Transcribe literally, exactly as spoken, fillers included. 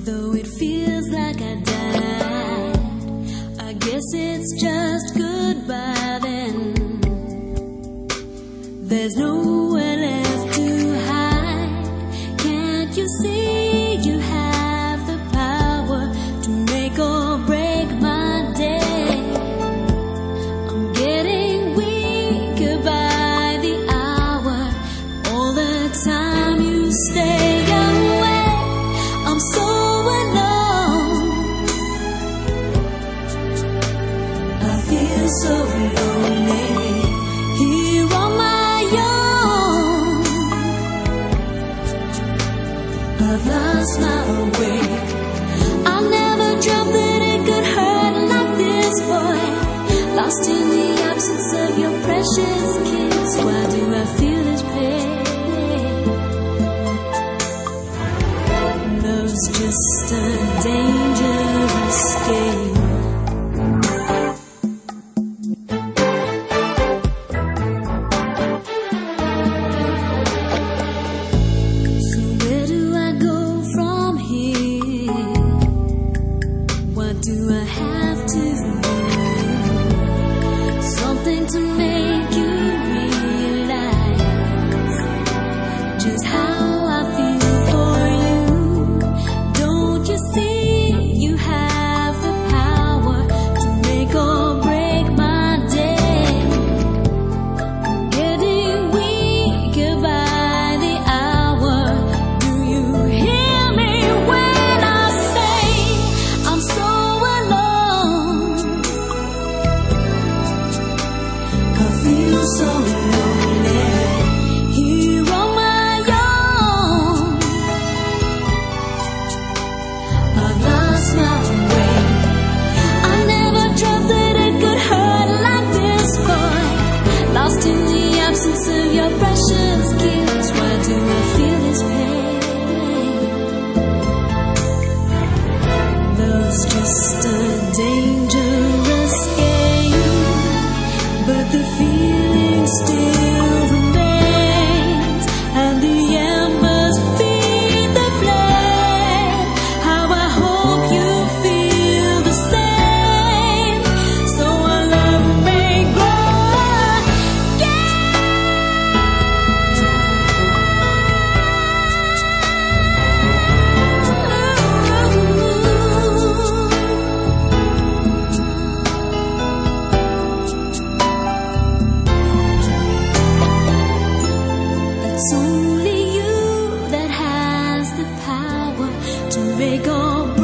Though it feels like I died, I guess it's just goodbye then. There's nowhere left to hide. Can't you see you have the power to make or break my day? I'm getting weaker by the hour. All the time you stay away, I'm so alone. I feel so lonely here on my own. I've lost my way. I never dreamt that it could hurt like this, boy. Lost in the absence of your precious kiss. Why do I feel this pain? Love's just a dangerous game. So where do I go from here? What do I have to do? Something to make you realize just how I feel for you. Don't you see you have the power to make or break my day? I'm getting weaker by the hour. Do you hear me when I say I'm so alone? I feel so lonely here on my own. I've lost my way. I never dreamt that it could hurt like this, boy. Lost in the absence of your precious kiss. Why do I feel this pain? Love's just a dangerous game, but the feeling still remains, and the embers feed the flame. How I hope you feel the same, so our love may grow It's only you that has the power to make or